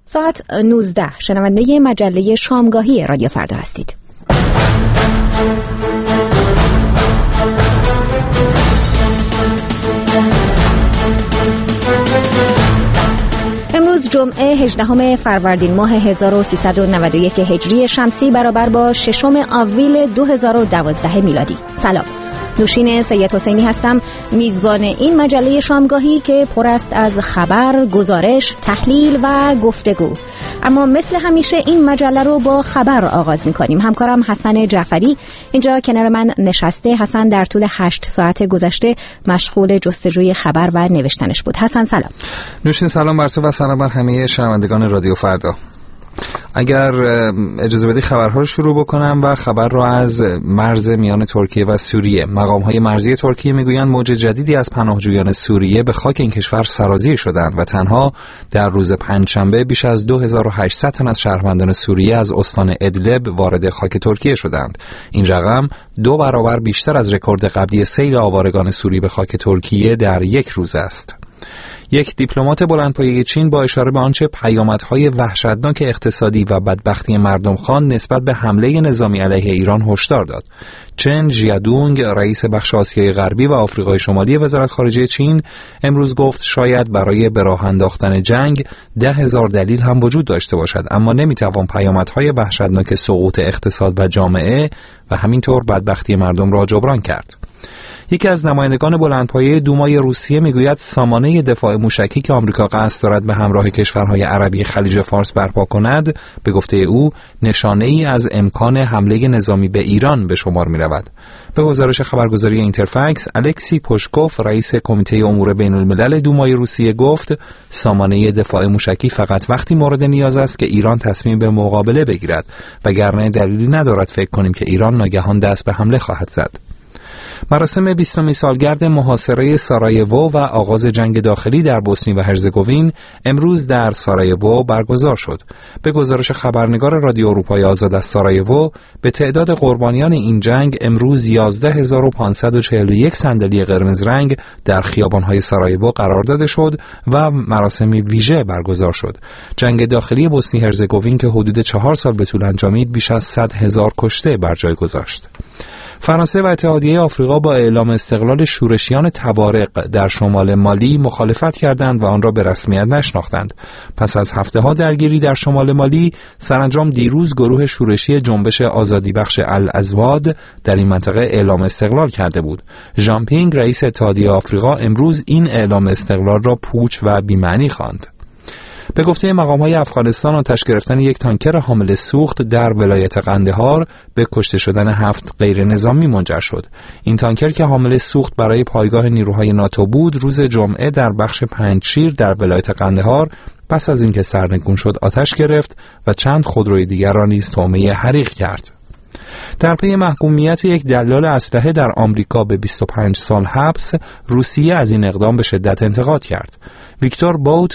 ساعت 19 شنونده مجله شامگاهی رادیو فردا هستید. امروز جمعه 18 فروردین ماه 1391 هجری شمسی برابر با 6 آوریل 2012 میلادی. سلام. نوشین سید حسینی هستم، میزبان این مجله شامگاهی که پر است از خبر، گزارش، تحلیل و گفتگو. اما مثل همیشه این مجله رو با خبر آغاز می‌کنیم. همکارم حسن جعفری اینجا کنار من نشسته. حسن در طول 8 ساعت گذشته مشغول جستجوی خبر و نوشتنش بود. حسن سلام. نوشین سلام بر تو و سلام بر همه شنوندگان رادیو فردا. اگر اجازه بدی خبرها رو شروع بکنم و خبر رو از مرز میان ترکیه و سوریه. مقام‌های مرزی ترکیه میگویند موج جدیدی از پناهجویان سوریه به خاک این کشور سرازیر شدند و تنها در روز پنجشنبه بیش از 2800 تن از شهروندان سوریه از استان ادلب وارد خاک ترکیه شدند. این رقم 2 برابر بیشتر از رکورد قبلی سیل آوارگان سوری به خاک ترکیه در یک روز است. یک دیپلمات بلندپایه چین با اشاره به آنچه پیامدهای وحشتناک اقتصادی و بدبختی مردم خواند نسبت به حمله نظامی علیه ایران هشدار داد. چن ژیادونگ، رئیس بخش آسیای غربی و آفریقای شمالی وزارت خارجه چین، امروز گفت شاید برای به راه انداختن جنگ 10,000 دلیل هم وجود داشته باشد، اما نمیتوان پیامدهای وحشتناک سقوط اقتصاد و جامعه و همینطور بدبختی مردم را جبران کرد. یکی از نمایندگان بلندپایه دومای روسیه میگوید سامانه دفاع موشکی که آمریکا قصد دارد به همراه کشورهای عربی خلیج فارس برپا کند، به گفته او نشانه‌ای از امکان حمله نظامی به ایران به شمار می‌رود. به گزارش خبرگزاری اینترفکس، الکسی پوشکوف، رئیس کمیته امور بین‌الملل دومای روسیه گفت سامانه دفاع موشکی فقط وقتی مورد نیاز است که ایران تصمیم به مقابله بگیرد، وگرنه دلیلی ندارد فکر کنیم که ایران ناگهان دست به حمله خواهد زد. مراسم 20 سالگرد محاصره سارایوو و آغاز جنگ داخلی در بوسنی و هرزگوین امروز در سارایوو برگزار شد. به گزارش خبرنگار رادیو اروپای آزاد از سارایوو، به تعداد قربانیان این جنگ امروز 11541 صندلی قرمز رنگ در خیابان‌های سارایوو قرار داده شد و مراسمی ویژه برگزار شد. جنگ داخلی بوسنی هرزگوین که حدود 4 سال به طول انجامید بیش از 100,000 کشته بر جای گذاشت. فرانسه و اتحادیه آفریقا با اعلام استقلال شورشیان توارق در شمال مالی مخالفت کردند و آن را به رسمیت نشناختند. پس از هفته‌ها درگیری در شمال مالی، سرانجام دیروز گروه شورشی جنبش آزادی بخش الازواد در این منطقه اعلام استقلال کرده بود. ژان پینگ، رئیس اتحادیه آفریقا، امروز این اعلام استقلال را پوچ و بی‌معنی خواند. به گفته مقام‌های افغانستان، آتش گرفتن یک تانکر حامل سوخت در ولایت قندهار به کشته شدن 7 غیر نظامی منجر شد. این تانکر که حامل سوخت برای پایگاه نیروهای ناتو بود، روز جمعه در بخش پنجشیر در ولایت قندهار پس از اینکه سرنگون شد آتش گرفت و چند خودروی دیگر را نیز طعمه حریق کرد. در پی محکومیت یک دلال اسلحه در آمریکا به 25 سال حبس، روسیه از این اقدام به شدت انتقاد کرد. ویکتور بوت،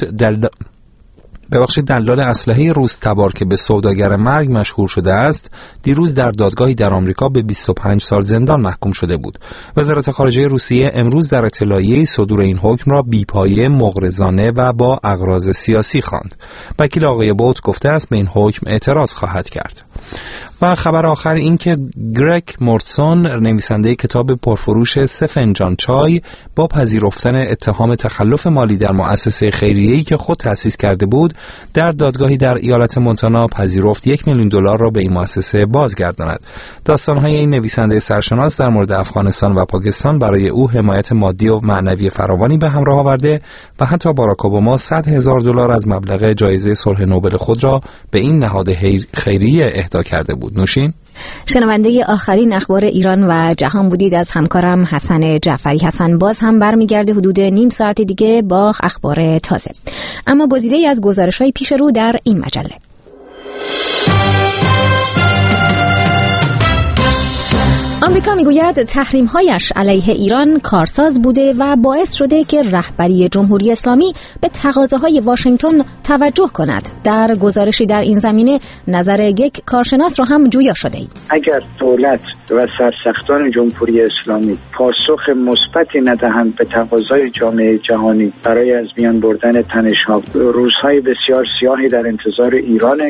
دلال اسلحه روس تبار که به سوداگر مرگ مشهور شده است، دیروز در دادگاهی در آمریکا به 25 سال زندان محکوم شده بود. وزارت خارجه روسیه امروز در اطلاعیه‌ای صدور این حکم را بی‌پایه، مغرضانه و با اغراض سیاسی خواند. وکیل آقای بوت گفته است به این حکم اعتراض خواهد کرد. و خبر آخر این که گرگ مورتسون، نویسنده کتاب پرفروش 3 فنجان چای، با پذیرفتن اتهام تخلف مالی در مؤسسه خیریه‌ای که خود تأسیس کرده بود، در دادگاهی در ایالت مونتانا پذیرفت $1,000,000 را به این مؤسسه بازگرداند. داستان‌های این نویسنده سرشناس در مورد افغانستان و پاکستان برای او حمایت مادی و معنوی فراوانی به همراه آورده و حتی باراک اوباما $100,000 از مبلغ جایزه صلح نوبل خود را به این نهاد خیریه اهدا کرده بود. نوشین؟ شنونده آخرین اخبار ایران و جهان بودید از همکارم حسن جعفری. حسن باز هم برمیگرده حدود نیم ساعت دیگه با اخبار تازه. اما گزیده‌ای از گزارش‌های پیش رو در این مجله. آمریکا میگوید تحریم‌هایش علیه ایران کارساز بوده و باعث شده که رهبری جمهوری اسلامی به تقاضاهای واشنگتن توجه کند. در گزارشی در این زمینه نظر یک کارشناس را هم جویا شده ایم. اگر دولت و سرسختان جمهوری اسلامی پاسخ مثبتی ندهند به تقاضای جامعه جهانی برای از میان بردن تنش‌ها، روزهای بسیار سیاهی در انتظار ایرانه.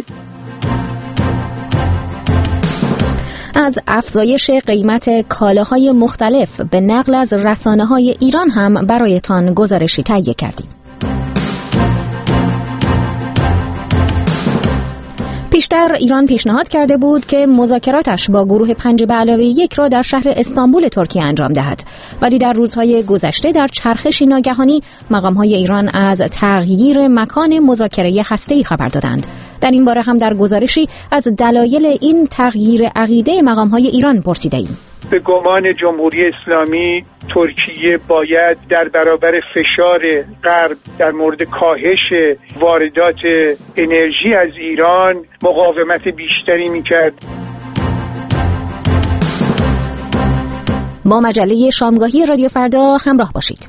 از افزایش قیمت کالاهای مختلف به نقل از رسانه‌های ایران هم برایتان گزارشی تهیه کردیم. پیشتر ایران پیشنهاد کرده بود که مذاکراتش با گروه 5+1 را در شهر استانبول ترکیه انجام دهد، ولی در روزهای گذشته در چرخشی ناگهانی مقام‌های ایران از تغییر مکان مذاکره هسته‌ای خبر دادند. در این باره هم در گزارشی از دلایل این تغییر عقیده مقام‌های ایران پرسیده‌ایم. به گمان جمهوری اسلامی ترکیه باید در برابر فشار غرب در مورد کاهش واردات انرژی از ایران مقاومت بیشتری میکرد. با مجله شامگاهی رادیو فردا همراه باشید.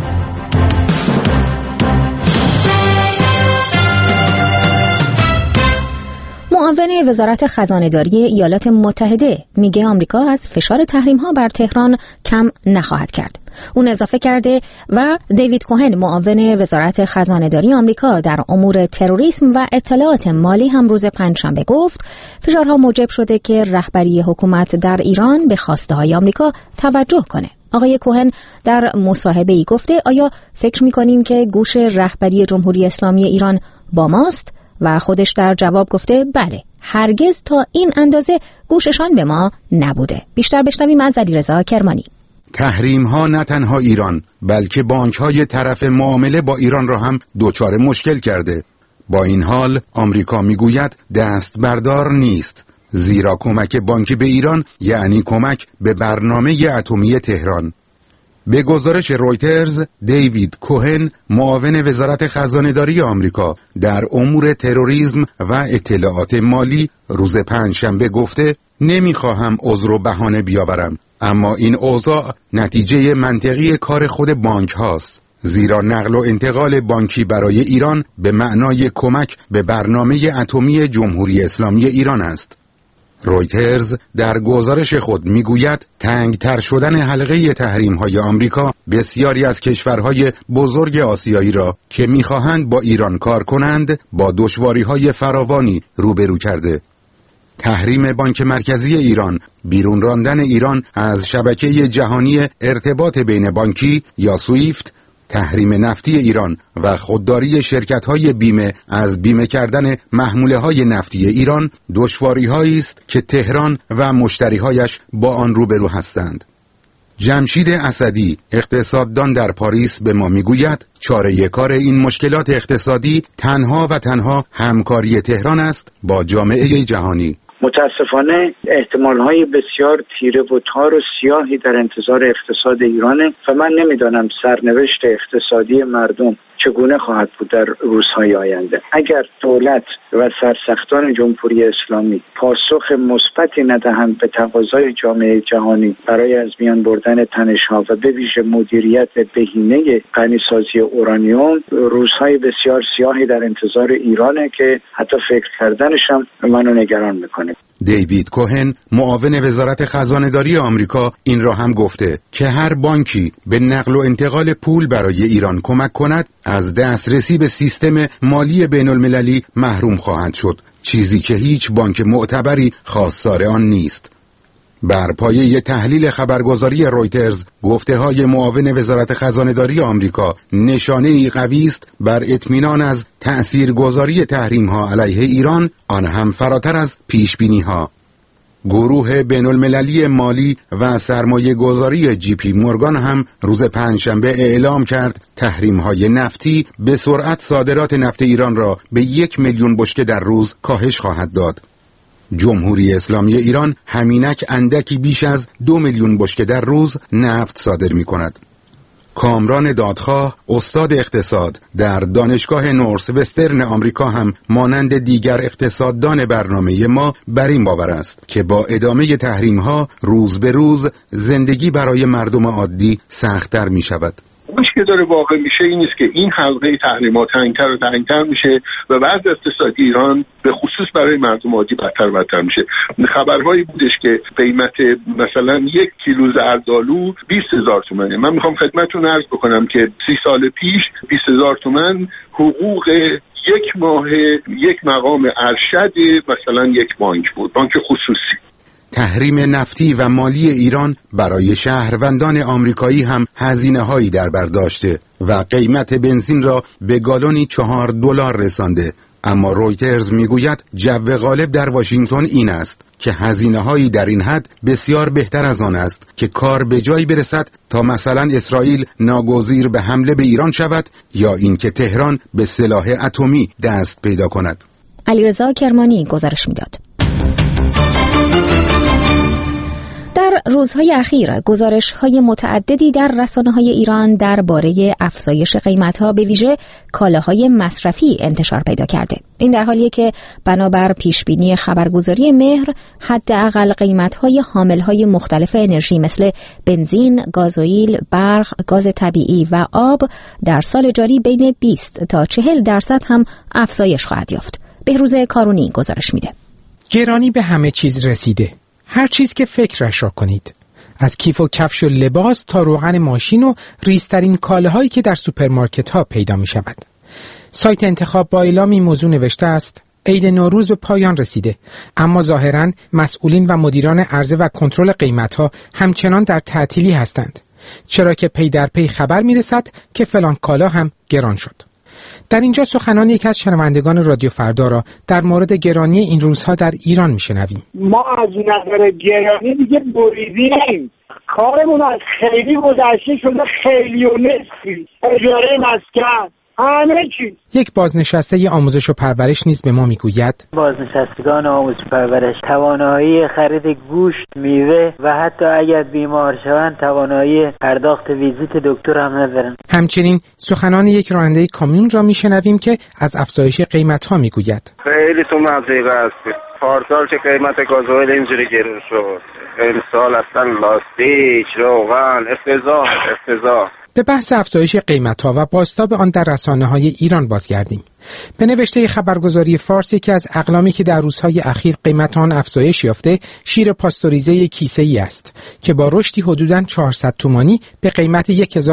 معاون وزارت خزانه‌داری ایالات متحده میگه آمریکا از فشار تحریم‌ها بر تهران کم نخواهد کرد. اون اضافه کرده و دیوید کوهن معاون وزارت خزانه‌داری آمریکا در امور تروریسم و اطلاعات مالی هم روز پنجشنبه گفت فشارها موجب شده که رهبری حکومت در ایران به خواسته‌های آمریکا توجه کنه. آقای کوهن در مصاحبه‌ای گفته آیا فکر می‌کنیم که گوش رهبری جمهوری اسلامی ایران با ماست؟ و خودش در جواب گفته بله، هرگز تا این اندازه گوششان به ما نبوده. بیشتر بشنویم از علیرضا کرمانی. تحریم ها نه تنها ایران بلکه بانک های طرف معامله با ایران را هم دچار مشکل کرده. با این حال آمریکا میگوید دست بردار نیست، زیرا کمک بانکی به ایران یعنی کمک به برنامه اتمی تهران. به گزارش رویترز، دیوید کوهن معاون وزارت خزانه‌داری آمریکا در امور تروریسم و اطلاعات مالی روز پنجشنبه گفته نمیخواهم عذر و بهانه بیاورم، اما این اوضاع نتیجه منطقی کار خود بانک هاست، زیرا نقل و انتقال بانکی برای ایران به معنای کمک به برنامه اتمی جمهوری اسلامی ایران است. رویترز در گزارش خود میگوید تنگتر شدن حلقه تحریم‌های آمریکا بسیاری از کشورهای بزرگ آسیایی را که می‌خواهند با ایران کار کنند با دشواری‌های فراوانی روبرو کرده. تحریم بانک مرکزی ایران، بیرون راندن ایران از شبکه جهانی ارتباط بین بانکی یا سویفت، تحریم نفتی ایران و خودداری شرکت‌های بیمه از بیمه کردن محموله‌های نفتی ایران دشواری‌هایی است که تهران و مشتری‌هایش با آن روبرو هستند. جمشید اسدی، اقتصاددان در پاریس، به ما میگوید چاره کار این مشکلات اقتصادی تنها و تنها همکاری تهران است با جامعه جهانی. متاسفانه احتمال‌های بسیار تیره و تار و سیاهی در انتظار اقتصاد ایرانه و من نمیدانم سرنوشت اقتصادی مردم چگونه خواهد بود در روزهای آینده. اگر دولت و سرسختان جمهوری اسلامی پاسخ مثبتی ندهند به تقاضای جامعه جهانی برای از میان بردن تنش‌ها و به ویژه مدیریت بهینه غنیسازی اورانیوم، روزهای بسیار سیاهی در انتظار ایرانه که حتی فکر کردنش هم منو نگران میکنه. دیوید کوهن معاون وزارت خزانه‌داری آمریکا این را هم گفته که هر بانکی به نقل و انتقال پول برای ایران کمک کند از دسترسی به سیستم مالی بین‌المللی محروم خواهد شد، چیزی که هیچ بانک معتبری خواستار آن نیست. بر پایه تحلیل خبرگزاری رویترز، گفته‌های معاون وزارت خزانه‌داری آمریکا نشانه‌ای قوی است بر اطمینان از تأثیرگذاری تحریم‌ها علیه ایران، آن هم فراتر از پیش‌بینی‌ها. گروه بین‌المللی مالی و سرمایه گذاری جی پی مورگان هم روز پنجشنبه اعلام کرد تحریم‌های نفتی به سرعت صادرات نفت ایران را به 1 میلیون بشکه در روز کاهش خواهد داد. جمهوری اسلامی ایران همینک اندکی بیش از 2 میلیون بشکه در روز نفت صادر می کند. کامران دادخواه، استاد اقتصاد در دانشگاه نورث وسترن آمریکا، هم مانند دیگر اقتصاددان برنامه ما بر این باور است که با ادامه تحریم‌ها روز به روز زندگی برای مردم عادی سخت‌تر می‌شود. که داره واقع میشه این است که این حلقه تحریمات تنگتر و تنگتر میشه و وضع اقتصادی ایران به خصوص برای مردم عادی بدتر و بدتر میشه. خبرهایی بودش که قیمت مثلا 1 کیلو زردآلو 20,000 تومانه. من میخوام خدمتتون عرض بکنم که 30 سال پیش 20,000 تومان حقوق یک ماه یک مقام ارشد مثلا یک بانک بود، بانک خصوصی. تحریم نفتی و مالی ایران برای شهروندان آمریکایی هم هزینه‌هایی در بر داشته و قیمت بنزین را به گالونی $4 رسانده. اما رویترز میگوید جو غالب در واشنگتن این است که هزینه‌هایی در این حد بسیار بهتر از آن است که کار به جایی برسد تا مثلا اسرائیل ناگزیر به حمله به ایران شود یا اینکه تهران به سلاح اتمی دست پیدا کند. علیرضا کرمانی گزارش میداد. در روزهای اخیر گزارش‌های متعددی در رسانه‌های ایران درباره افزایش قیمت‌ها به ویژه کالاهای مصرفی انتشار پیدا کرده. این در حالیه که بنابر پیشبینی خبرگزاری مهر حداقل قیمت‌های حامل‌های مختلف انرژی مثل بنزین، گازوئیل، برق، گاز طبیعی و آب در سال جاری بین 20 تا 40% هم افزایش خواهد یافت. بهروز کارونی گزارش میده. گرانی به همه چیز رسیده. هر چیز که فکرش را کنید، از کیف و کفش و لباس تا روغن ماشین و ریزترین کالاهایی که در سوپرمارکت ها پیدا می شود. سایت انتخاب با اعلام این موضوع نوشته است: عید نوروز به پایان رسیده، اما ظاهراً مسئولین و مدیران عرضه و کنترل قیمت ها همچنان در تعطیلی هستند، چرا که پی در پی خبر می رسد که فلان کالا هم گران شد. در اینجا سخنان یکی از شنوندگان رادیو فردا را در مورد گرانی این روزها در ایران میشنویم. ما از نظر گرانی دیگه بریدیم، کارمون از خیلی گذشته شده، خیلی و نصفی، اجاره مسکن، همه چیز. یک بازنشسته آموزش و پرورش نیز به ما میگوید: بازنشستگان آموزش و پرورش توانایی خرید گوشت، میوه و حتی اگر بیمار شوند توانایی پرداخت ویزیت دکتر هم ندارن. همچنین سخنان یک راننده کامیون را میشنویم که از افزایش قیمت‌ها میگوید. خیلی تو مضیقه هست. پارسال که قیمت گازوئیل اینجوری گرون شد، امسال اصلا لاستیک، روغن، افتضاح. به بحث افزایش قیمت‌ها و بازتاب آن در رسانه‌های ایران بازگردیم. به نوشته خبرگزاری فارس، یکی از اقلامی که در روزهای اخیر قیمت آن افزایش یافته شیر پاستوریزه کیسه‌ای است که با رشدی حدوداً 400 تومانی به قیمت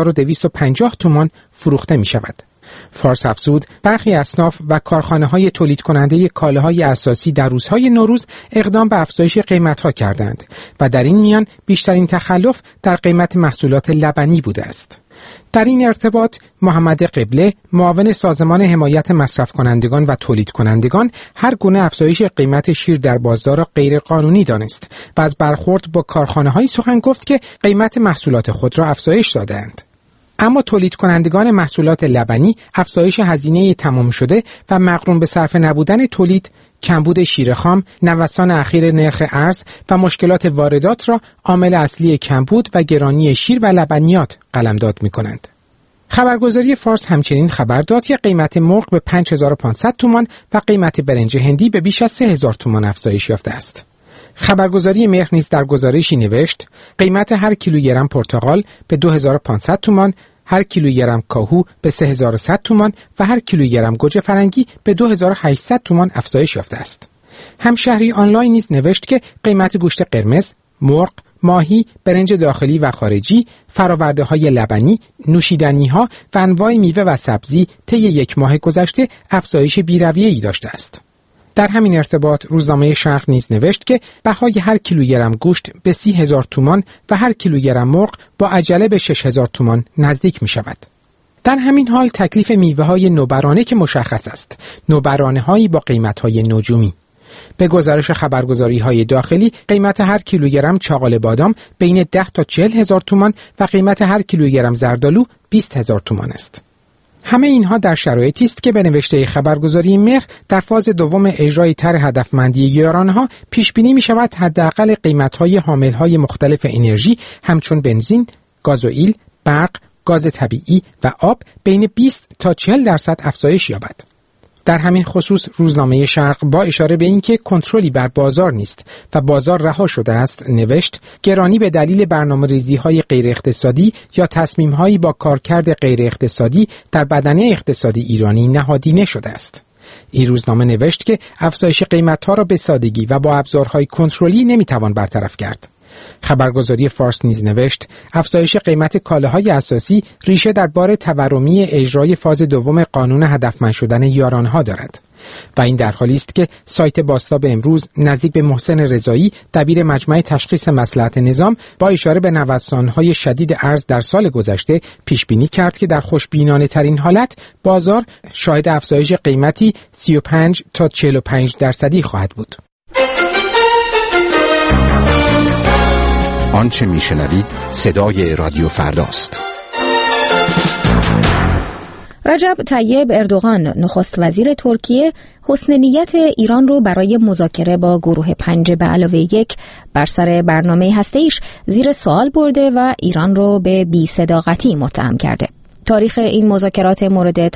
1250 تومان فروخته می‌شود. فارس افزود برخی اصناف و کارخانه‌های تولید کننده کالاهای اساسی در روزهای نوروز اقدام به افزایش قیمت‌ها کردند و در این میان بیشترین تخلف در قیمت محصولات لبنی بوده است. در این ارتباط محمد قبله، معاون سازمان حمایت مصرف کنندگان و تولید کنندگان، هر گونه افزایش قیمت شیر در بازار را غیر قانونی دانست و از برخورد با کارخانه‌های سخن گفت که قیمت محصولات خود را افزایش دادند. اما تولید کنندگان محصولات لبنی افزایش هزینه تمام شده و مقرون به صرفه نبودن تولید، کمبود شیر خام، نوسان اخیر نرخ ارز و مشکلات واردات را عامل اصلی کمبود و گرانی شیر و لبنیات قلمداد می‌کنند. خبرگزاری فارس همچنین خبر داد که قیمت مرغ به 5500 تومان و قیمت برنج هندی به بیش از 3000 تومان افزایش یافته است. خبرگزاری مهر نیز در گزارشی نوشت: قیمت هر کیلوگرم پرتقال به 2500 تومان، هر کیلوگرم کاهو به 3100 تومان و هر کیلوگرم گوجه فرنگی به 2800 تومان افزایش یافته است. همشهری آنلاین نیز نوشت که قیمت گوشت قرمز، مرغ، ماهی، برنج داخلی و خارجی، فرآورده‌های لبنی، نوشیدنی‌ها و انواع میوه و سبزی طی یک ماه گذشته افزایش بی‌رویه‌ای داشته است. در همین ارتباط روزنامه شرق نیز نوشت که بهای هر کیلوگرم گوشت به 30,000 تومان و هر کیلوگرم مرغ با عجله به 6,000 تومان نزدیک می شود. در همین حال تکلیف میوه‌های نوبرانه که مشخص است، نوبرانه‌هایی با قیمت‌های نجومی. به گزارش خبرگزاری‌های داخلی قیمت هر کیلوگرم چاقال بادام بین 10 تا 40,000 تومان و قیمت هر کیلوگرم زردآلو 20,000 تومان است. همه اینها در شرایطی است که به نوشته خبرگزاری مهر در فاز دوم اجرای طرح هدفمندی گرانها پیش بینی می شود حداقل قیمت‌های حامل‌های مختلف انرژی همچون بنزین، گازوئیل، برق، گاز طبیعی و آب بین 20 تا 40% افزایش یابد. در همین خصوص روزنامه شرق با اشاره به اینکه کنترلی بر بازار نیست و بازار رها شده است نوشت گرانی به دلیل برنامه‌ریزی‌های غیر اقتصادی یا تصمیم‌هایی با کارکرد غیر اقتصادی در بدنه اقتصادی ایرانی نهادینه شده است. این روزنامه نوشت که افزایش قیمت‌ها را به سادگی و با ابزارهای کنترلی نمی‌توان برطرف کرد. خبرگزاری فارس نیز نوشت افزایش قیمت کالاهای اساسی ریشه در بار تورمی اجرای فاز دوم قانون هدفمند شدن یارانها دارد و این در حالی است که سایت باستا به امروز نزدیک به محسن رضایی دبیر مجمع تشخیص مصلحت نظام با اشاره به نوسان‌های شدید ارز در سال گذشته پیش بینی کرد که در خوشبینانه ترین حالت بازار شاهد افزایش قیمتی 35 تا 45% خواهد بود. آنچه میشنوید صدای رادیو فرداست. رجب طیب اردوغان نخست وزیر ترکیه حسن نیت ایران رو برای مذاکره با گروه 5+1 بر سر برنامه هسته‌ایش زیر سوال برده و ایران رو به بی‌صداقتی متهم کرده. تاریخ این مذاکرات مورد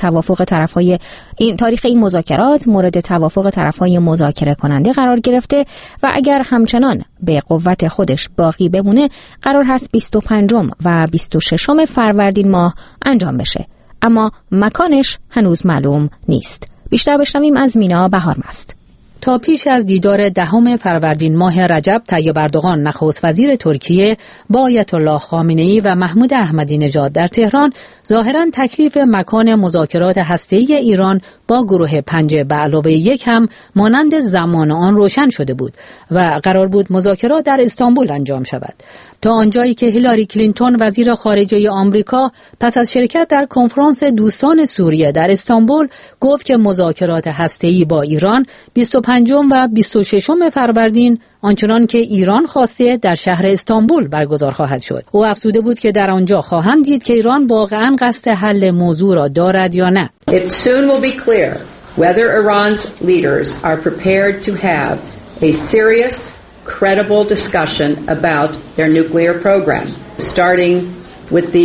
توافق طرفهای مذاکره کننده قرار گرفته و اگر همچنان به قوت خودش باقی بمونه قرار هست 25 و 26 فروردین ماه انجام بشه، اما مکانش هنوز معلوم نیست. بیشتر بشنویم از مینا بهارمست. تا پیش از دیدار 10 فروردین ماه رجب طیب اردوغان نخست وزیر ترکیه با آیت الله خامنه‌ای و محمود احمدی نژاد در تهران ظاهراً تکلیف مکان مذاکرات هسته‌ای ایران با گروه 5+1 هم مانند زمان آن روشن شده بود و قرار بود مذاکرات در استانبول انجام شود، تا آنجایی که هیلاری کلینتون وزیر خارجه آمریکا پس از شرکت در کنفرانس دوستان سوریه در استانبول گفت که مذاکرات هسته‌ای با ایران 25 و 26 فروردین آنچنان که ایران خواسته در شهر استانبول برگزار خواهد شد. او افزوده بود که در آنجا خواهند دید که ایران واقعاً قصد حل موضوع را دارد یا نه. It soon will be clear whether Iran's leaders are prepared to have a serious, credible discussion about their nuclear program, starting with the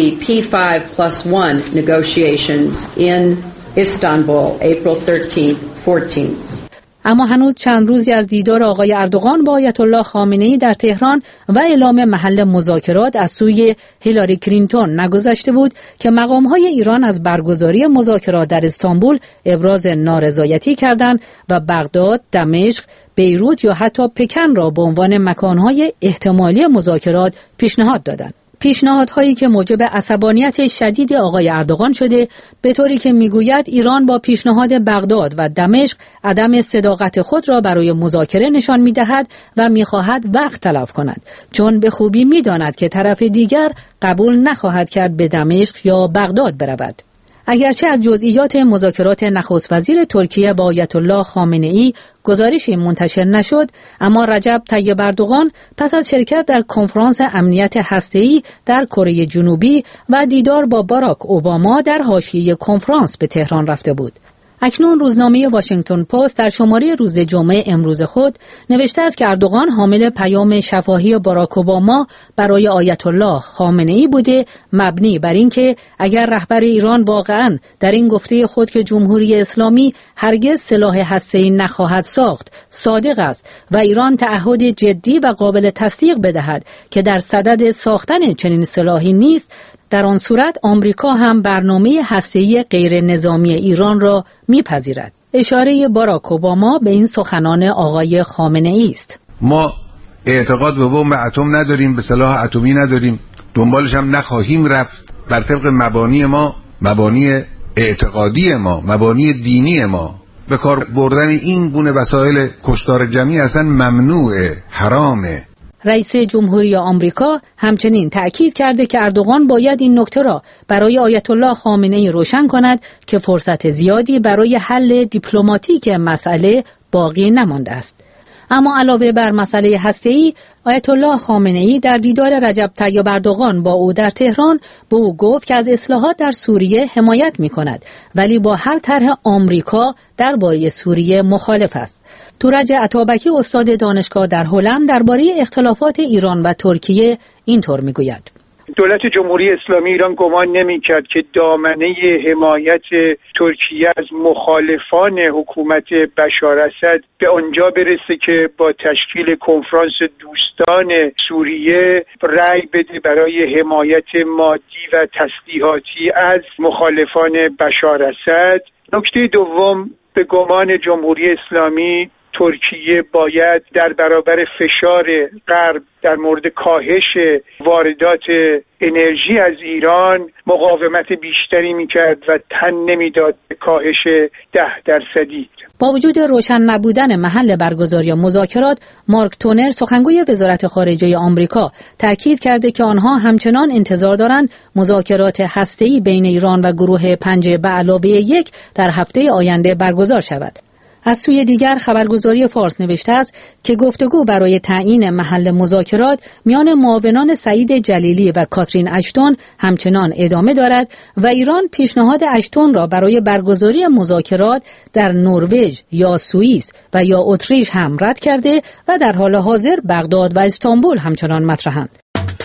P5+1 negotiations in Istanbul, April 13th, 14th. اما هنوز چند روزی از دیدار آقای اردوغان با آیت الله خامنه‌ای در تهران و اعلام محل مذاکرات از سوی هیلاری کلینتون نگذشته بود که مقام‌های ایران از برگزاری مذاکرات در استانبول ابراز نارضایتی کردند و بغداد، دمشق، بیروت یا حتی پکن را به عنوان مکان‌های احتمالی مذاکرات پیشنهاد دادند. پیشنهادهایی که موجب عصبانیت شدید آقای اردوغان شده، به طوری که میگوید ایران با پیشنهاد بغداد و دمشق عدم صداقت خود را برای مذاکره نشان می‌دهد و می‌خواهد وقت تلف کند، چون به خوبی می‌داند که طرف دیگر قبول نخواهد کرد به دمشق یا بغداد برود. اگرچه از جزئیات مذاکرات نخست وزیر ترکیه با آیت الله خامنه‌ای گزارشی منتشر نشد، اما رجب طیب اردوغان پس از شرکت در کنفرانس امنیت هسته‌ای در کره جنوبی و دیدار با باراک اوباما در حاشیه کنفرانس به تهران رفته بود. اکنون روزنامه واشنگتن پست در شماره روز جمعه امروز خود نوشته است که اردوغان حامل پیام شفاهی باراک اوباما برای آیت الله خامنه‌ای بوده، مبنی بر اینکه اگر رهبر ایران واقعاً در این گفته خود که جمهوری اسلامی هرگز سلاح هسته‌ای نخواهد ساخت صادق است و ایران تعهد جدی و قابل تصدیق بدهد که در صدد ساختن چنین سلاحی نیست، در آن صورت آمریکا هم برنامه هسته‌ای غیر نظامی ایران را میپذیرد. اشاره باراک اوباما به این سخنان آقای خامنه‌ای است. ما اعتقاد به بمب اتم نداریم، به سلاح اتمی نداریم، دنبالش هم نخواهیم رفت. بر طبق مبانی ما، مبانی اعتقادی ما، مبانی دینی ما، به کار بردن این گونه وسایل کشتار جمعی اصلا ممنوعه، حرامه. رئیس جمهوری آمریکا همچنین تأکید کرده که اردوغان باید این نکته را برای آیت الله خامنه‌ای روشن کند که فرصت زیادی برای حل دیپلماتیک مسئله باقی نمانده است. اما علاوه بر مسئله هسته‌ای، آیت الله خامنه‌ای در دیدار رجب طیب اردوغان با او در تهران به او گفت که از اصلاحات در سوریه حمایت می‌کند، ولی با هر طرح آمریکا درباره سوریه مخالف است. تورج عطابکی استاد دانشگاه در هلند درباره اختلافات ایران و ترکیه اینطور میگوید: دولت جمهوری اسلامی ایران گمان نمی‌کرد که دامنه حمایت ترکیه از مخالفان حکومت بشار اسد به آنجا برسه که با تشکیل کنفرانس دوستان سوریه رأی بده برای حمایت مادی و تسلیحاتی از مخالفان بشار اسد. نکته دوم، به گمان جمهوری اسلامی ترکیه باید در برابر فشار غرب در مورد کاهش واردات انرژی از ایران مقاومت بیشتری میکرد و تن نمیداد به کاهش 10%. با وجود روشن نبودن محل برگزاری مذاکرات، مارک تونر سخنگوی وزارت خارجه آمریکا تاکید کرده که آنها همچنان انتظار دارند مذاکرات هسته‌ای بین ایران و گروه 5+1 در هفته آینده برگزار شود. از سوی دیگر خبرگزاری فارس نوشته است که گفتگو برای تعیین محل مذاکرات میان معاونان سعید جلیلی و کاترین اشتون همچنان ادامه دارد و ایران پیشنهاد اشتون را برای برگزاری مذاکرات در نروژ یا سوئیس و یا اتریش هم رد کرده و در حال حاضر بغداد و استانبول همچنان مطرحند.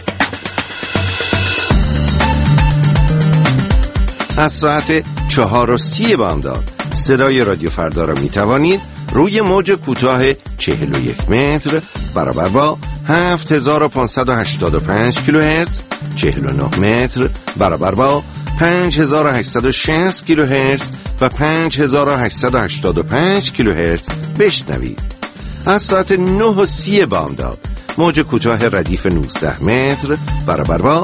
از ساعت 4:30 بامداد صدای رادیو فردا را می توانید روی موج کوتاه 41 متر برابر با 7585 کیلوهرتز، 49 متر برابر با 5860 کیلوهرتز و 5885 کیلوهرتز بشنوید. از ساعت 9:30 بامداد موج کوتاه ردیف 19 متر برابر با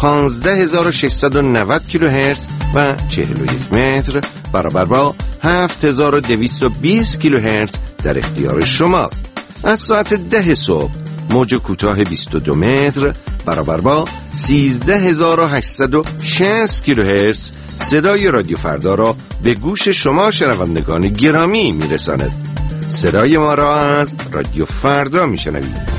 15690 کیلوهرتز و 41 متر برابر با 7220 کیلوهرتز در اختیار شماست. از ساعت 10 صبح موج کوتاه 22 متر برابر با 13860 کیلوهرتز صدای رادیو فردا را به گوش شما شنوندگان گرامی میرساند. صدای ما را از رادیو فردا میشنوید.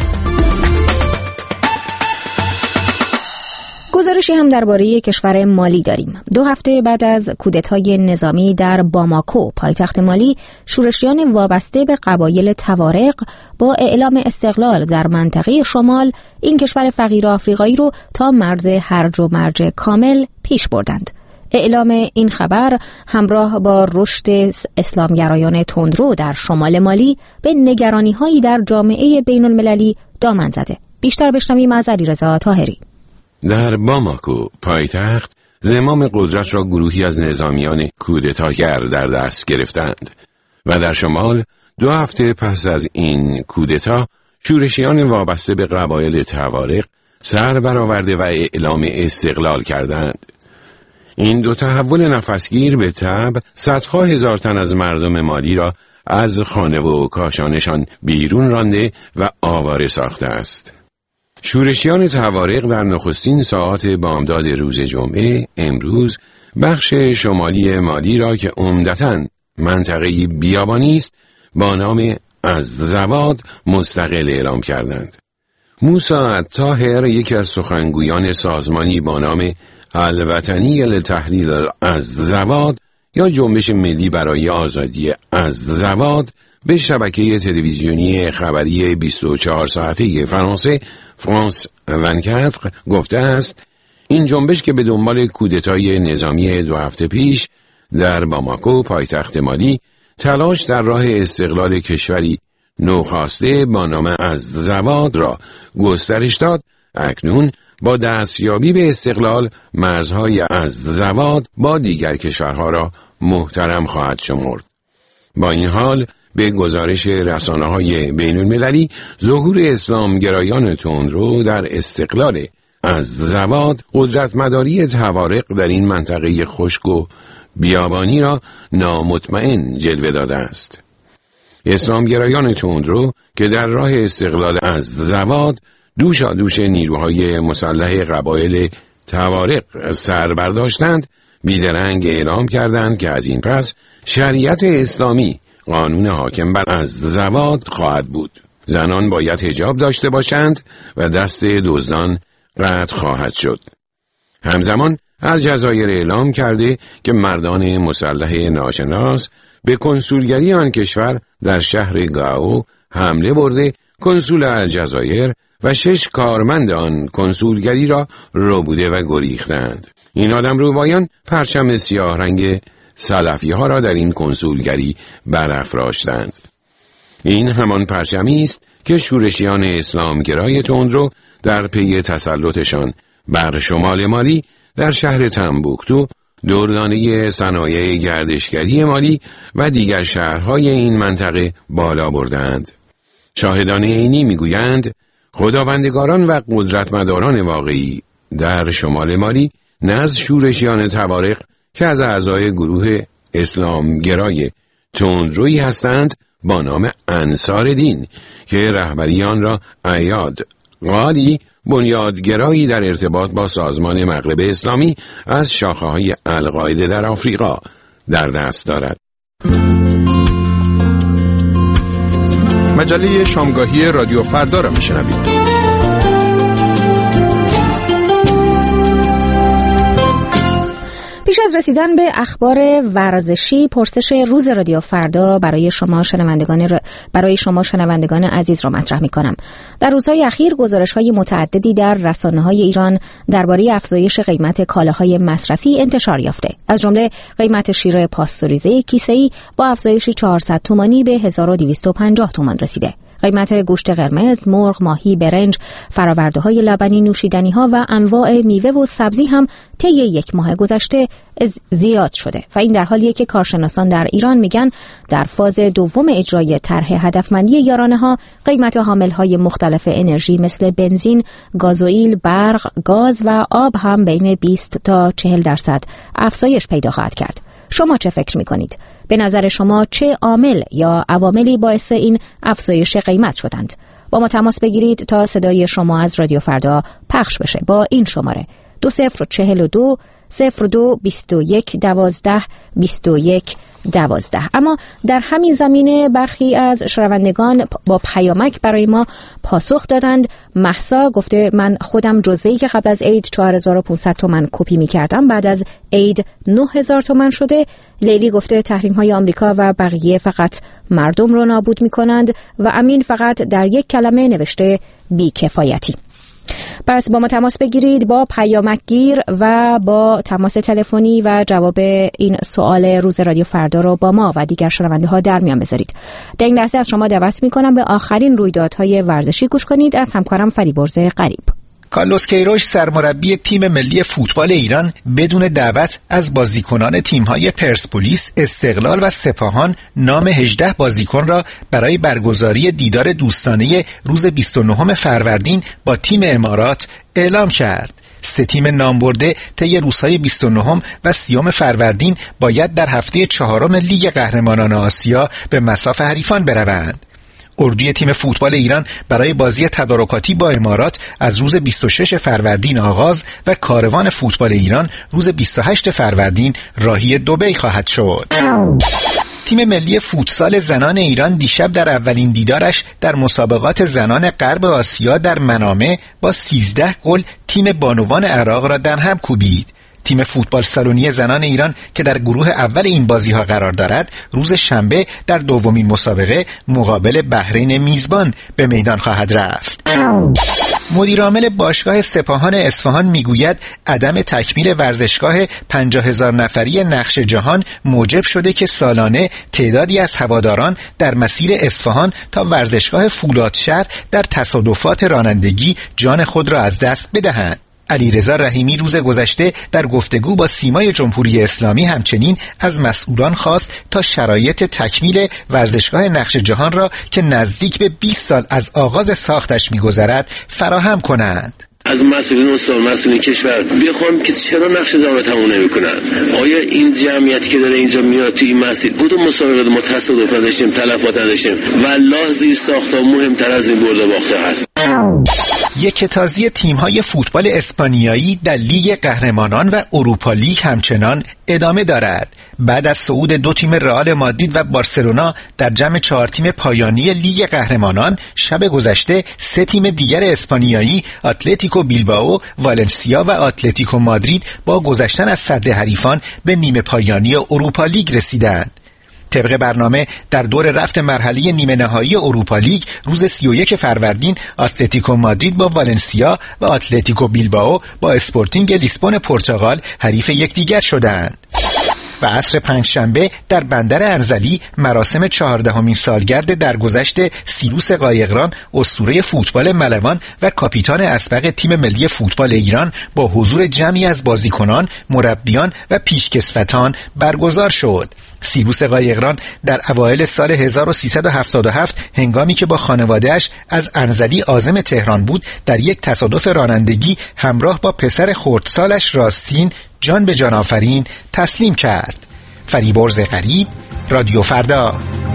گزارشی هم درباره کشور مالی داریم. 2 هفته بعد از کودتای نظامی در باماکو، پایتخت مالی، شورشیان وابسته به قبایل توارق با اعلام استقلال در منطقه شمال این کشور فقیر آفریقایی رو تا مرز هرج و مرج کامل پیش بردند. اعلام این خبر همراه با رشد اسلامگرایان تندرو در شمال مالی به نگرانی‌هایی در جامعه بین‌المللی دامن زده. بیشتر بشنویم از علیرضا طاهری. در باماکو، پایتخت، زمام قدرت را گروهی از نظامیان کودتاگر در دست گرفتند و در شمال 2 هفته پس از این کودتا شورشیان وابسته به قبایل توارق سر برآورده و اعلام استقلال کردند. این 2 تحول نفسگیر به تبع صدها هزار تن از مردم مالی را از خانه و کاشانشان بیرون رانده و آواره ساخته است. شورشیان توارق در نخستین ساعات بامداد روز جمعه امروز بخش شمالی مالی را که عمدتاً منطقه‌ای بیابانی است با نام الزواد مستقل اعلام کردند. موسی الطاهر، یکی از سخنگویان سازمانی با نام الوطنی لتحریر الزواد یا جنبش ملی برای آزادی الزواد، به شبکه تلویزیونی خبری 24 ساعته فرانسه فرانس 24 گفته است این جنبش که به دنبال کودتای نظامی 2 هفته پیش در باماکو، پایتخت مالی، تلاش در راه استقلال کشوری نوخاسته با نام الزواد را گسترش داد، اکنون با دستیابی به استقلال مرزهای الزواد با دیگر کشورها را محترم خواهد شمرد. با این حال به گزارش رسانه‌های بین‌المللی، ظهور اسلامگرایان تندرو در استقلال الزواد قدرتمداری توارق در این منطقه خشک و بیابانی را نامطمئن جلوه داده است. اسلامگرایان تندرو که در راه استقلال الزواد دوشادوش نیروهای مسلح قبایل توارق سر برداشتند، بیدرنگ اعلام کردند که از این پس شریعت اسلامی قانون حاکم بر الزواد خواهد بود. زنان باید حجاب داشته باشند و دست دزدان قطع خواهد شد. همزمان الجزایر اعلام کرده که مردان مسلح ناشناس به کنسولگری آن کشور در شهر گاو حمله برده کنسول الجزایر و 6 کارمند آن کنسولگری را ربوده و گریختند. این آدمروبایان پرچم سیاه رنگ سلفی ها را در این کنسولگری برافراشتند. این همان پرچمی است که شورشیان اسلامگرای تندرو در پی تسلطشان بر شمال مالی در شهر تنبوکتو، دردانه صنایع گردشگری مالی و دیگر شهرهای این منطقه بالا بردند. شاهدان عینی میگویند خداوندگاران و قدرتمداران واقعی در شمال مالی نه از شورشیان توارق که از اعضای گروه اسلامگرای تندرویی هستند با نام انصار دین که رهبری آن را عیاد قالی، بنیادگرایی در ارتباط با سازمان مغرب اسلامی از شاخه‌های القاعده در آفریقا در دست دارد. مجله شامگاهی رادیو فردا را میشنوید. پیش از رسیدن به اخبار ورزشی، پرسش روز رادیو فردا برای شما شنوندگان عزیز را مطرح می‌کنم. در روزهای اخیر گزارش‌های متعددی در رسانه‌های ایران درباره افزایش قیمت کالاهای مصرفی انتشار یافته. از جمله قیمت شیر پاستوریزه کیسه‌ای با افزایشی 400 تومانی به 1250 تومان رسیده. قیمت گوشت قرمز، مرغ، ماهی، برنج، فرآورده‌های لبنی، نوشیدنی‌ها و انواع میوه و سبزی هم طی یک ماه گذشته زیاد شده و این در حالیه که کارشناسان در ایران میگن در فاز دوم اجرای طرح هدفمندی یارانه‌ها قیمت حامل‌های مختلف انرژی مثل بنزین، گازوئیل، برق، گاز و آب هم بین 20 تا 40% افزایش پیدا خواهد کرد. شما چه فکر می‌کنید؟ به نظر شما چه عامل یا عواملی باعث این افزایش قیمت شدند؟ با ما تماس بگیرید تا صدای شما از رادیو فردا پخش بشه با این شماره 2042 02 21 12 21 12. اما در همین زمینه برخی از شنوندگان با پیامک برای ما پاسخ دادند. مهسا گفته من خودم جزوه‌ای که قبل از عید 4500 تومان کپی می‌کردم بعد از عید 9000 تومان شده. لیلی گفته تحریم‌های آمریکا و بقیه فقط مردم رو نابود می‌کنند و امین فقط در یک کلمه نوشته بی‌کفایتی. پس با ما تماس بگیرید با پیامک گیر و با تماس تلفنی و جواب این سوال روز رادیو فردا رو با ما و دیگر شنونده ها در میان بذارید. در این لحظه از شما دعوت میکنم به آخرین رویدادهای ورزشی گوش کنید از همکارم فریبرز غریب. کارلوس کیروش سرمربی تیم ملی فوتبال ایران بدون دعوت از بازیکنان تیم‌های پرسپولیس، استقلال و سپاهان نام 18 بازیکن را برای برگزاری دیدار دوستانه روز 29 فروردین با تیم امارات اعلام کرد. 3 تیم نامبرده طی روزهای 29 و 30 فروردین باید در هفته 4 لیگ قهرمانان آسیا به مصاف حریفان بروند. اردوی تیم فوتبال ایران برای بازی تدارکاتی با امارات از روز 26 فروردین آغاز و کاروان فوتبال ایران روز 28 فروردین راهی دبی خواهد شد. تیم ملی فوتسال زنان ایران دیشب در اولین دیدارش در مسابقات زنان غرب آسیا در منامه با 13 گل تیم بانوان عراق را در هم کوبید. تیم فوتبال سالونی زنان ایران که در گروه اول این بازی‌ها قرار دارد روز شنبه در دومین مسابقه مقابل بحرین میزبان به میدان خواهد رفت. مدیرعامل باشگاه سپاهان اصفهان میگوید عدم تکمیل ورزشگاه 50,000 نفری نقش جهان موجب شده که سالانه تعدادی از هواداران در مسیر اصفهان تا ورزشگاه فولادشهر در تصادفات رانندگی جان خود را از دست بدهند. علیرضا رحیمی روز گذشته در گفتگو با سیمای جمهوری اسلامی همچنین از مسئولان خواست تا شرایط تکمیل ورزشگاه نقش جهان را که نزدیک به 20 سال از آغاز ساختش می‌گذرد فراهم کنند. از مسئولین استان مسئولین کشور بخوام که چرا نقش جهان رو تموم نمی‌کنن؟ آیا این جمعیتی که داره اینجا میاد تو این مسیر کدوم مسابقه ما تصادف نداشتیم، تلفات نداشتیم؟ والله زیر ساخت‌ها مهمتر از این برد و باخته هست. یکتازی تیم‌های فوتبال اسپانیایی در لیگ قهرمانان و اروپا لیگ همچنان ادامه دارد. بعد از صعود 2 تیم رئال مادرید و بارسلونا در جمع 4 تیم پایانی لیگ قهرمانان، شب گذشته 3 تیم دیگر اسپانیایی اتلتیکو بیلبائو، والنسیا و اتلتیکو مادرید با گذشتن از سد حریفان به نیمه پایانی اروپا لیگ رسیدند. طبق برنامه در دور رفت مرحله نیمه نهایی اروپا لیگ روز 31 فروردین اتلتیکو مادرید با والنسیا و اتلتیکو بیلبائو با اسپورتینگ لیسبون پرتغال حریف یکدیگر شدند. و عصر پنجشنبه در بندر ارزلی مراسم 14مین سالگرد درگذشت سیروس قایقران اسطوره فوتبال ملوان و کاپیتان اسبق تیم ملی فوتبال ایران با حضور جمعی از بازیکنان، مربیان و پیشکسوتان برگزار شد. سیروس قایقران در اوایل سال 1377 هنگامی که با خانواده‌اش از ارزلی عازم تهران بود در یک تصادف رانندگی همراه با پسر خردسالش راستین جان به جان آفرین تسلیم کرد. فریبرز غریب، رادیو فردا.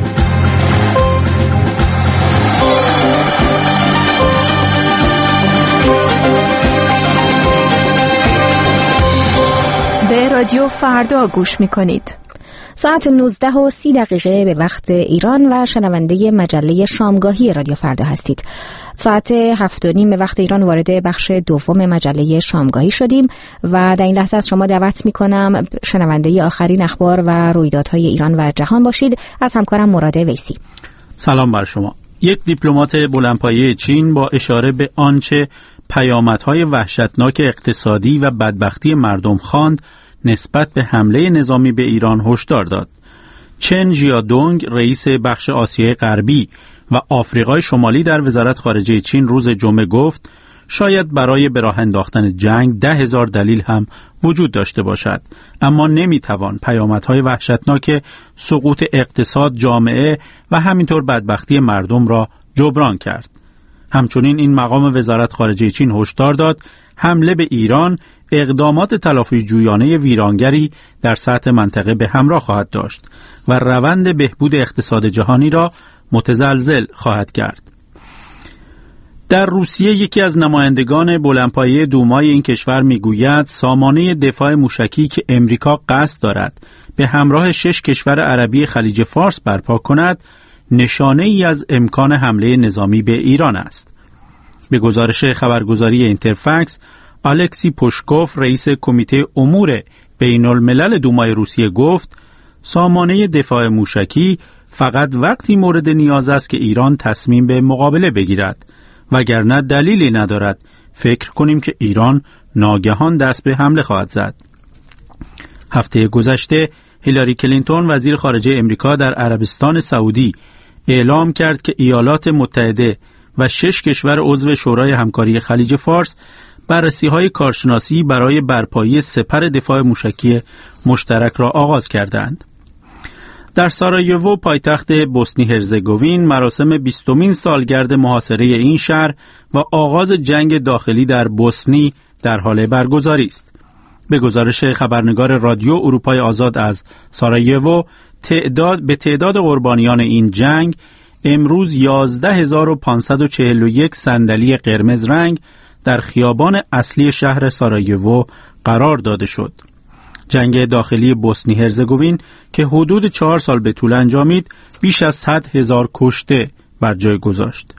به رادیو فردا گوش می‌کنید. ساعت 19:30 به وقت ایران و شنونده مجله شامگاهی رادیو فردا هستید. ساعت 7:30 به وقت ایران وارد بخش دوم مجله شامگاهی شدیم و در این لحظه از شما دعوت می‌کنم شنونده آخرین اخبار و رویدادهای ایران و جهان باشید. از همکارم مراد ویسی. سلام بر شما. یک دیپلمات بلندپایه چین با اشاره به آنچه پیامدهای وحشتناک اقتصادی و بدبختی مردم خواند نسبت به حمله نظامی به ایران هشدار داد. چن ژیادونگ رئیس بخش آسیای غربی و آفریقای شمالی در وزارت خارجه چین روز جمعه گفت شاید برای به راه انداختن جنگ 10,000 دلیل هم وجود داشته باشد، اما نمیتوان پیامدهای وحشتناک سقوط اقتصاد، جامعه و همینطور بدبختی مردم را جبران کرد. همچنین این مقام وزارت خارجه چین هشدار داد حمله به ایران اقدامات تلافی جویانه ویرانگری در سطح منطقه به همراه خواهد داشت و روند بهبود اقتصاد جهانی را متزلزل خواهد کرد. در روسیه یکی از نمایندگان بلندپایه دومای این کشور میگوید سامانه دفاع موشکی که امریکا قصد دارد به همراه 6 کشور عربی خلیج فارس برپا کند نشانه ای از امکان حمله نظامی به ایران است. به گزارش خبرگزاری اینترفکس، الکسی پوشکوف رئیس کمیته امور بین الملل دومای روسیه گفت سامانه دفاع موشکی فقط وقتی مورد نیاز است که ایران تصمیم به مقابله بگیرد، وگرنه دلیلی ندارد فکر کنیم که ایران ناگهان دست به حمله خواهد زد. هفته گذشته هیلاری کلینتون وزیر خارجه امریکا در عربستان سعودی اعلام کرد که ایالات متحده و 6 کشور عضو شورای همکاری خلیج فارس بررسی‌های کارشناسی برای برپایی سپر دفاع موشکی مشترک را آغاز کردند. در سارایوو پایتخت بوسنی هرزگوین مراسم 20مین سالگرد محاصره این شهر و آغاز جنگ داخلی در بوسنی در حال برگزاری است. به گزارش خبرنگار رادیو اروپای آزاد از سارایوو به تعداد قربانیان این جنگ امروز 11,541 صندلی قرمز رنگ در خیابان اصلی شهر سارایوو قرار داده شد. جنگ داخلی بوسنی هرزگوین که حدود 4 سال به طول انجامید بیش از 100,000 کشته بر جای گذاشت.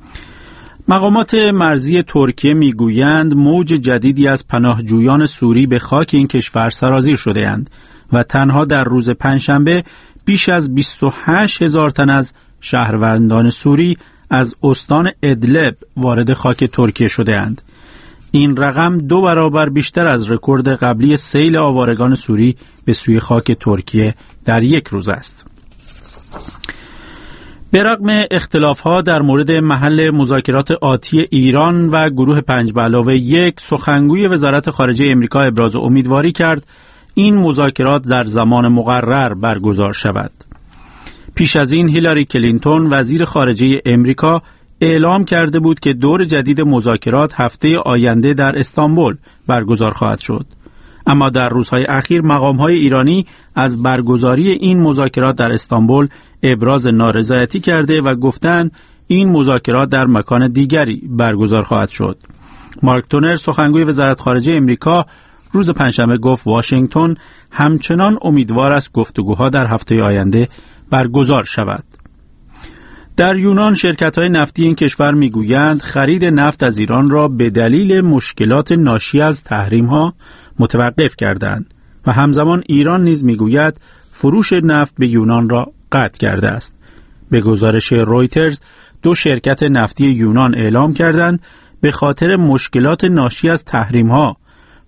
مقامات مرزی ترکیه میگویند موج جدیدی از پناهجویان سوری به خاک این کشور سرازیر شده‌اند و تنها در روز پنجشنبه بیش از 28,000 تن از شهروندان سوری از استان ادلب وارد خاک ترکیه شده‌اند. این رقم 2 برابر بیشتر از رکورد قبلی سیل آوارگان سوری به سوی خاک ترکیه در یک روز است. به رغم اختلاف‌ها در مورد محل مذاکرات آتی ایران و گروه 5+1 سخنگوی وزارت خارجه امریکا ابراز امیدواری کرد این مذاکرات در زمان مقرر برگزار شود. پیش از این هیلاری کلینتون وزیر خارجه امریکا اعلام کرده بود که دور جدید مذاکرات هفته آینده در استانبول برگزار خواهد شد. اما در روزهای اخیر مقام‌های ایرانی از برگزاری این مذاکرات در استانبول ابراز نارضایتی کرده و گفتند این مذاکرات در مکان دیگری برگزار خواهد شد. مارک تونر سخنگوی وزارت خارجه امریکا روز پنجشنبه گفت واشنگتن همچنان امیدوار است گفتگوها در هفته آینده برگزار شود. در یونان شرکت‌های نفتی این کشور می‌گویند خرید نفت از ایران را به دلیل مشکلات ناشی از تحریم‌ها متوقف کردند و همزمان ایران نیز می‌گوید فروش نفت به یونان را قطع کرده است. به گزارش رویترز 2 شرکت نفتی یونان اعلام کردند به خاطر مشکلات ناشی از تحریم‌ها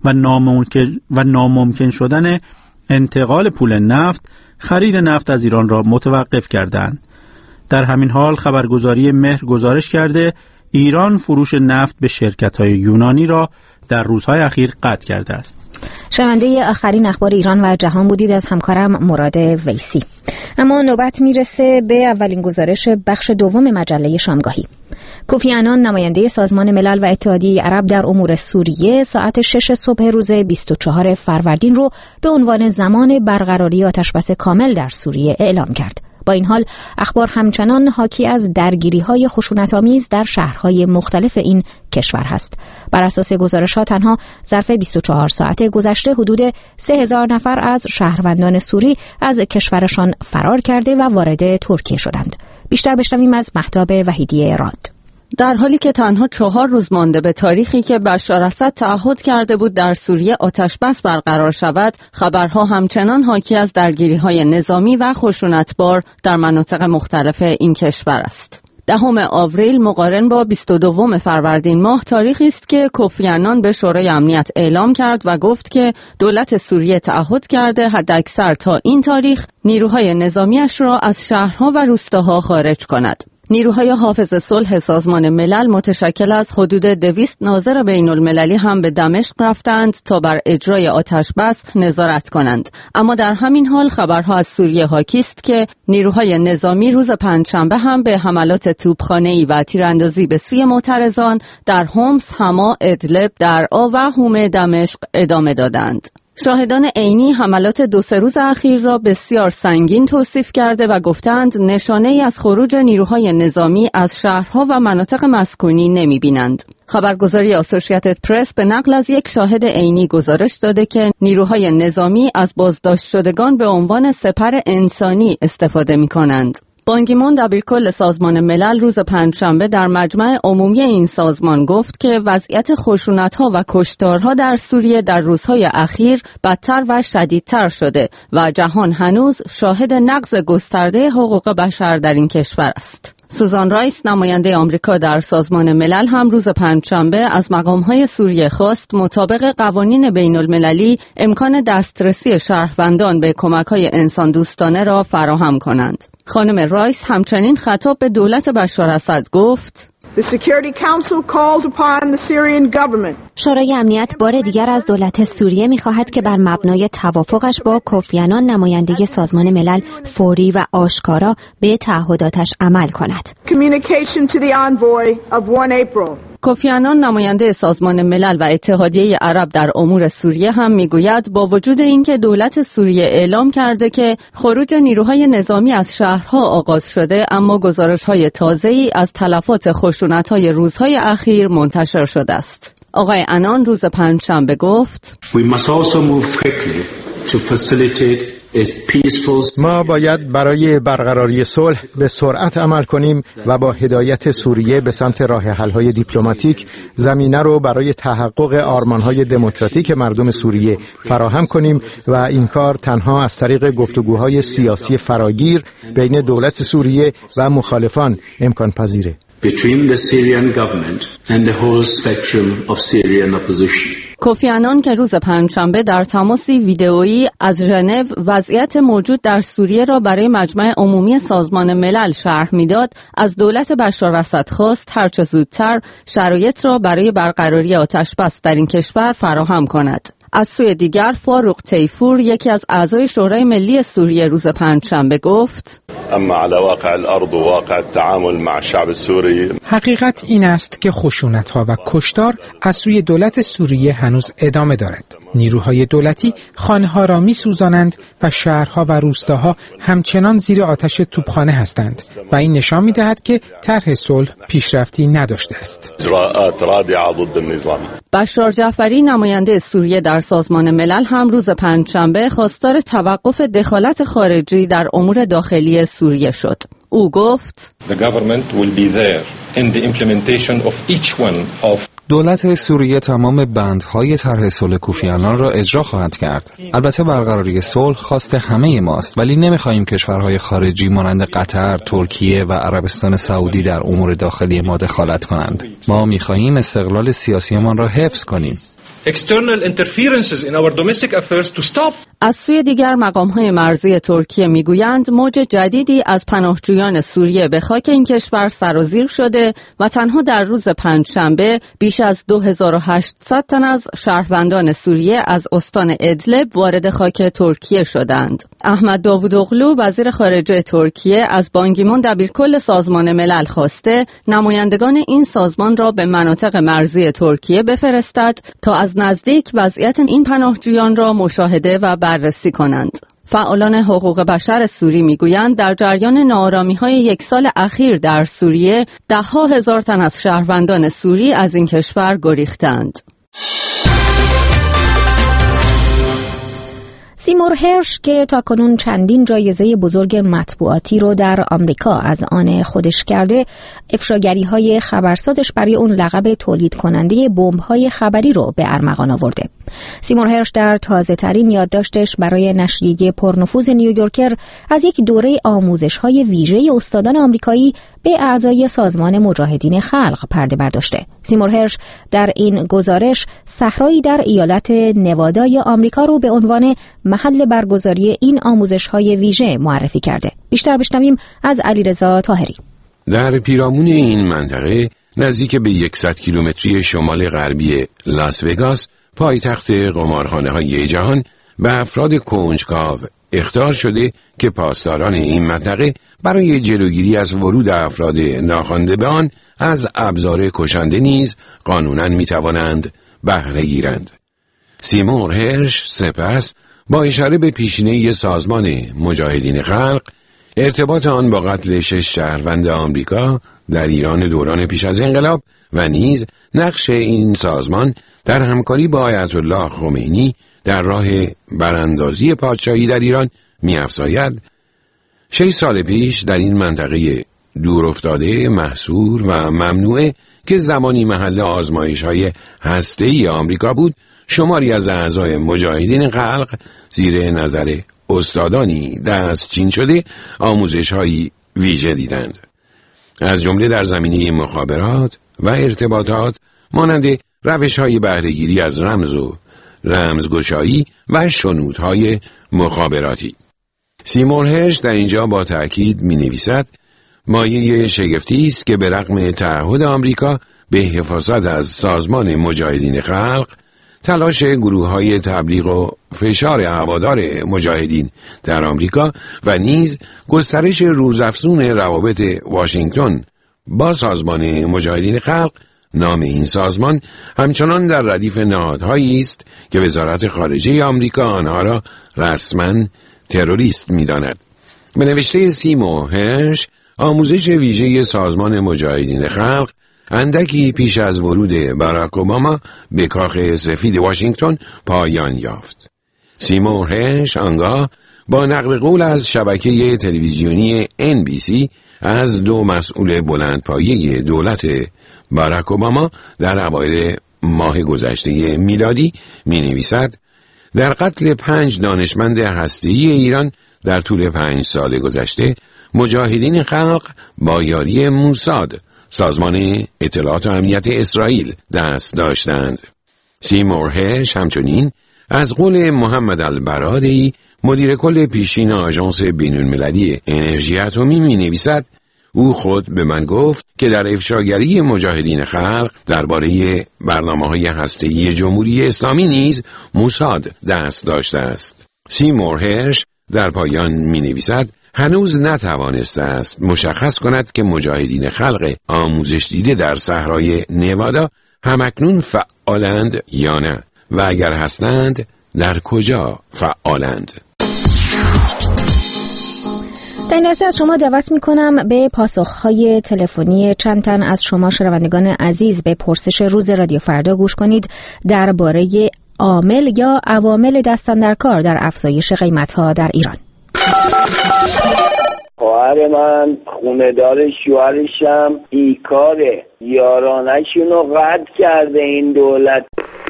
و ناممکن شدن انتقال پول نفت خرید نفت از ایران را متوقف کردند. در همین حال خبرگزاری مهر گزارش کرده ایران فروش نفت به شرکت‌های یونانی را در روزهای اخیر قطع کرده است. شنونده آخرین اخبار ایران و جهان بودید از همکارم مراد ویسی. اما نوبت میرسه به اولین گزارش بخش دوم مجله شامگاهی. کوفی عنان نماینده سازمان ملل و اتحادیه عرب در امور سوریه ساعت 6 صبح روز 24 فروردین رو به عنوان زمان برقراری آتشبس کامل در سوریه اعلام کرد. با این حال اخبار همچنان حاکی از درگیری‌های خشونت‌آمیز در شهرهای مختلف این کشور هست. بر اساس گزارش‌ها تنها ظرف 24 ساعت گذشته حدود 3000 نفر از شهروندان سوری از کشورشان فرار کرده و وارد ترکیه شدند. بیشتر بشنویم از مهتاب وحیدی راد. در حالی که تنها 4 روز مانده به تاریخی که بشار اسد تعهد کرده بود در سوریه آتشبس برقرار شود، خبرها همچنان حاکی از درگیری‌های نظامی و خشونتبار در مناطق مختلف این کشور است. 10 آوریل مقارن با 22 فروردین ماه تاریخی است که کوفی عنان به شورای امنیت اعلام کرد و گفت که دولت سوریه تعهد کرده حداکثر تا این تاریخ نیروهای نظامیش را از شهرها و روستاها خارج کند. نیروهای حافظ صلح سازمان ملل متشکل از حدود 200 ناظر بین المللی هم به دمشق رفتند تا بر اجرای آتشبس نظارت کنند. اما در همین حال خبرها از سوریه حاکی است که نیروهای نظامی روز پنجشنبه هم به حملات توپخانه‌ای و تیراندازی به سوی معترضان در حمص، حما، ادلب، درعا و حومه دمشق ادامه دادند. شاهدان عینی حملات 2-3 روز اخیر را بسیار سنگین توصیف کرده و گفتند نشانه‌ای از خروج نیروهای نظامی از شهرها و مناطق مسکونی نمی‌بینند. خبرگزاری اسوسییتد پرس به نقل از یک شاهد عینی گزارش داده که نیروهای نظامی از بازداشت شدگان به عنوان سپر انسانی استفاده می‌کنند. بان کی مون دبیرکل سازمان ملل روز پنجشنبه در مجمع عمومی این سازمان گفت که وضعیت خشونت‌ها و کشتارها در سوریه در روزهای اخیر بدتر و شدیدتر شده و جهان هنوز شاهد نقض گسترده حقوق بشر در این کشور است. سوزان رایس نماینده آمریکا در سازمان ملل هم روز پنجشنبه از مقام‌های سوریه خواست مطابق قوانین بین المللی امکان دسترسی شهروندان به کمک‌های انسان دوستانه را فراهم کنند. خانم رایس همچنین خطاب به دولت بشار اسد گفت: شورای امنیت بار دیگر از دولت سوریه می‌خواهد که بر مبنای توافقش با کوفی عنان نماینده سازمان ملل فوری و آشکارا به تعهداتش عمل کند. کوفی عنان نماینده سازمان ملل و اتحادیه عرب در امور سوریه هم میگوید با وجود اینکه دولت سوریه اعلام کرده که خروج نیروهای نظامی از شهرها آغاز شده، اما گزارش‌های تازه‌ای از تلفات خشونت‌های روزهای اخیر منتشر شده است. آقای عنان روز پنجشنبه گفت: ما باید برای برقراری صلح به سرعت عمل کنیم و با هدایت سوریه به سمت راه حل‌های دیپلماتیک زمینه رو برای تحقق آرمان‌های دموکراتیک مردم سوریه فراهم کنیم و این کار تنها از طریق گفتگوهای سیاسی فراگیر بین دولت سوریه و مخالفان امکان پذیره. Between the Syrian government and the whole spectrum of Syrian opposition. کوفی عنان که روز پنجشنبه در تماسی ویدئویی از ژنو وضعیت موجود در سوریه را برای مجمع عمومی سازمان ملل شرح میداد، از دولت بشار اسد خواست هرچه زودتر شرایط را برای برقراری آتشبس در این کشور فراهم کند. از سوی دیگر فاروق تیفور یکی از اعضای شورای ملی سوریه روز پنجشنبه گفت: اما على واقع الارض و واقع التعامل مع الشعب السوری، حقیقت این است که خشونت‌ها و کشتار از سوی دولت سوریه هنوز ادامه دارد. نیروهای دولتی خانه‌ها را می‌سوزانند و شهرها و روستاها همچنان زیر آتش توپخانه هستند و این نشان می‌دهد که طرح صلح پیشرفتی نداشته است. اجراءات رادعه ضد النظام. بشار جعفری نماینده سوریه در سازمان ملل هم روز پنجشنبه خواستار توقف دخالت خارجی در امور داخلی سوریه شد. او گفت: دولت سوریه تمام بندهای طرح صلح کوفی عنان را اجرا خواهد کرد. البته برقراری صلح خواست همه ماست، ولی نمی‌خواهیم کشورهای خارجی مانند قطر، ترکیه و عربستان سعودی در امور داخلی ما دخالت کنند. ما می‌خواهیم استقلال سیاسیمان را حفظ کنیم. External interferences in our domestic affairs to stop. از سوی دیگر مقام‌های مرزی ترکیه میگویند موج جدیدی از پناهجویان سوریه به خاک این کشور سرازیر شده و تنها در روز پنجشنبه بیش از 2800 تن از شهروندان سوریه از استان ادلب وارد خاک ترکیه شدند. احمد داوودوغلو وزیر خارجه ترکیه از بان کی مون دبیرکل سازمان ملل خواسته نمایندگان این سازمان را به مناطق مرزی ترکیه بفرستد تا از نزدیک وضعیت این پناهجویان را مشاهده و بررسی کنند. فعالان حقوق بشر سوری میگویند در جریان ناآرامی‌های یک سال اخیر در سوریه ده‌ها هزار تن از شهروندان سوری از این کشور گریختند. سیمور هرش که تاکنون چندین جایزه بزرگ مطبوعاتی رو در آمریکا از آن خودش کرده، افشاگری‌های خبرسازش برای اون لقب تولید کننده بمب‌های خبری رو به ارمغان آورده. سیمور هرش در تازه‌ترین یادداشتش برای نشریه پرنفوذ نیویورکر از یک دوره آموزش‌های ویژه استادان آمریکایی به اعضای سازمان مجاهدین خلق پرده برداشته. سیمور هرش در این گزارش صحرایی در ایالت نوادای آمریکا رو به عنوان محل برگزاری این آموزش‌های ویژه معرفی کرده. بیشتر بشنویم از علیرضا طاهری. در پیرامون این منطقه نزدیک به 100 کیلومتری شمال غربی لاس وگاس، پایتخت قمارخانه‌های جهان، به افراد کنجکاو اخطار شده که پاسداران این منطقه برای جلوگیری از ورود افراد ناخوانده به آن از ابزار کشنده نیز قانوناً می‌توانند بهره گیرند. سیمور هرش سپس با اشاره به پیشینه سازمان مجاهدین خلق، ارتباط آن با قتل 6 شهروند آمریکا در ایران دوران پیش از انقلاب و نیز نقش این سازمان در همکاری با آیت الله خمینی در راه براندازی پادشاهی در ایران می‌افزاید. 6 سال پیش در این منطقه دور افتاده، محصور و ممنوعه که زمانی محل آزمایش‌های هسته‌ای آمریکا بود، شماری از اعضای مجاهدین خلق زیر نظر استادانی دستچین شده آموزش‌های ویژه دیدند، از جمله در زمینه مخابرات و ارتباطات، مانند روش‌های بهره‌گیری از رمز و رمزگشایی و شنودهای مخابراتی. سیمور هرش در اینجا با تأکید می‌نویسد مایه شگفتی است که به رغم تعهد آمریکا به حفاظت از سازمان مجاهدین خلق، تلاش گروه‌های تبلیغ و فشار هوادار مجاهدین در آمریکا و نیز گسترش روزافزون روابط واشنگتن با سازمان مجاهدین خلق، نام این سازمان همچنان در ردیف نهادهایی است که وزارت خارجه آمریکا آنها را رسما تروریست می‌داند. به نوشته سیمور هرش، آموزش ویژه سازمان مجاهدین خلق اندکی پیش از ورود باراک اوباما به کاخ سفید واشنگتن پایان یافت. سیمور هرش آنگاه با نقل قول از شبکه تلویزیونی NBC از 2 مسئول بلندپایه دولت باراک اوباما در اوایل ماه گذشته میلادی می‌نویسد در قتل 5 دانشمند هسته‌ای ایران در طول 5 سال گذشته، مجاهدین خلق با یاری موساد، سازمان اطلاعات و امنیت اسرائیل، دست داشتند. سیمور هرش همچنین از قول محمد البرادعی، مدیر کل پیشین آژانس بین‌المللی انرژی اتمی می‌نویسد او خود به من گفت که در افشاگری مجاهدین خلق درباره برنامه‌های هسته‌ای جمهوری اسلامی نیز موساد دست داشته است. سیمور هرش در پایان می‌نویسد هنوز نتوانسته است مشخص کند که مجاهدین خلق آموزش دیده در صحرای نوادا همکنون فعالند یا نه و اگر هستند در کجا فعالند. در این لحظه از شما دعوت میکنم به پاسخهای تلفنی چند تن از شما شنوندگان عزیز به پرسش روز رادیو فردا گوش کنید درباره عامل یا عوامل دست اندرکار در افزایش قیمت‌ها در ایران. شوهر من خونه‌دار شوهرشم بیکاره، یارانه‌شونو قطع کرده این دولت.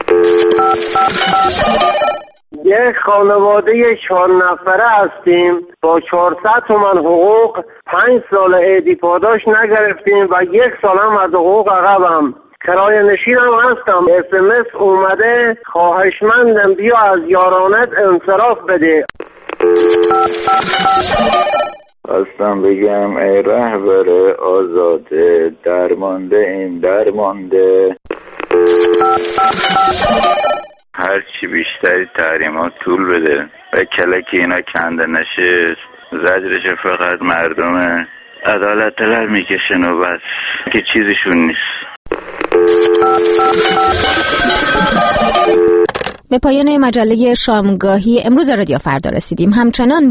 یه خانواده 4 نفره هستیم با 400 تومن حقوق، 5 سال عیدی پاداش نگرفتیم و 1 سال هم از حقوق عقبم. کرایه نشینم هستم. SMS اومده خواهشمندم بیا از یارانت انصراف بده. خواستم بگم ای رهبر آزاده، درمانده این درمانده. هرچی بیشتری تحریمات طول بده و کلک اینا کنده نشه، زجرش فقط مردم عدالت طلب میکشن و بس، که چیزشون نیست. به پایان مجله شامگاهی امروز رادیو فردا رسیدیم. همچنان